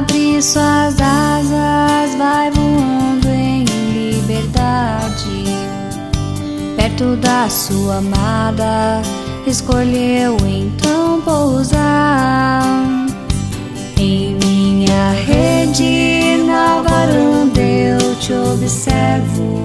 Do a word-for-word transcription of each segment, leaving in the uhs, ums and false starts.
abre suas asas, vai voando em liberdade. Perto da sua amada, escolheu então pousar. Em minha rede, na varanda eu te observo.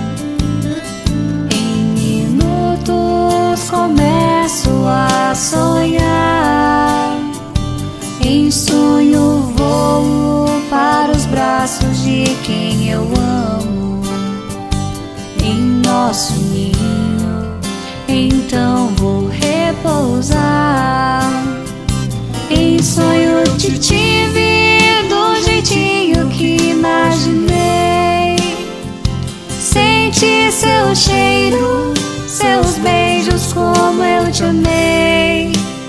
Em minutos começo a sonhar. Em sonho vou para os braços de quem eu amo. Em nosso ninho, então vou repousar. Em sonho te tive do jeitinho que imaginei. Senti seu cheiro, seus beijos como eu te amei.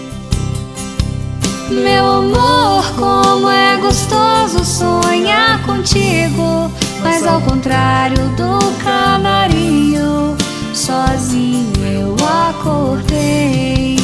Meu amor, como é gostoso sonhar contigo. Mas ao contrário do canarinho, sozinho eu acordei.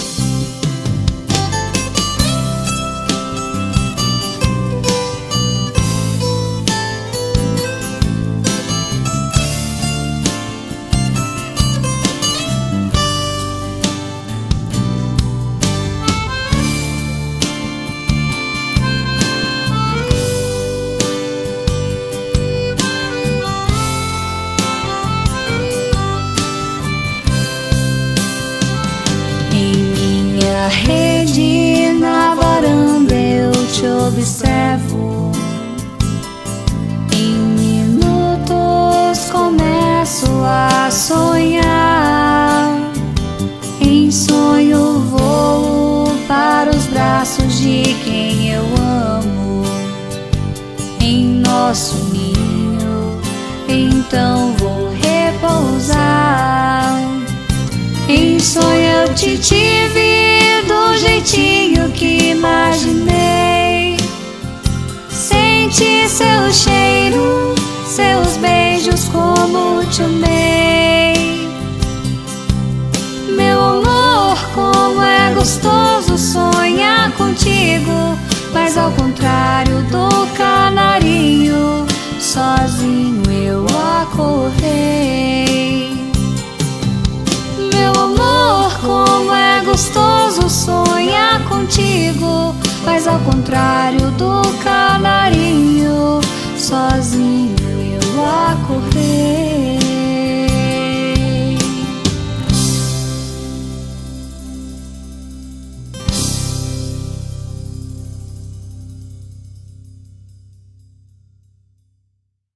Rede, na varanda eu te observo. Em minutos começo a sonhar. Em sonho vou para os braços de quem eu amo. Em nosso ninho, então vou repousar. Em sonho eu te tive do jeitinho que imaginei. Senti seu cheiro, seus beijos como te amei. Meu amor, como é gostoso sonhar contigo. Mas ao contrário do canarinho, sozinho eu acordei. Meu amor, como é gostoso sonhar contigo. Mas ao contrário do canarinho,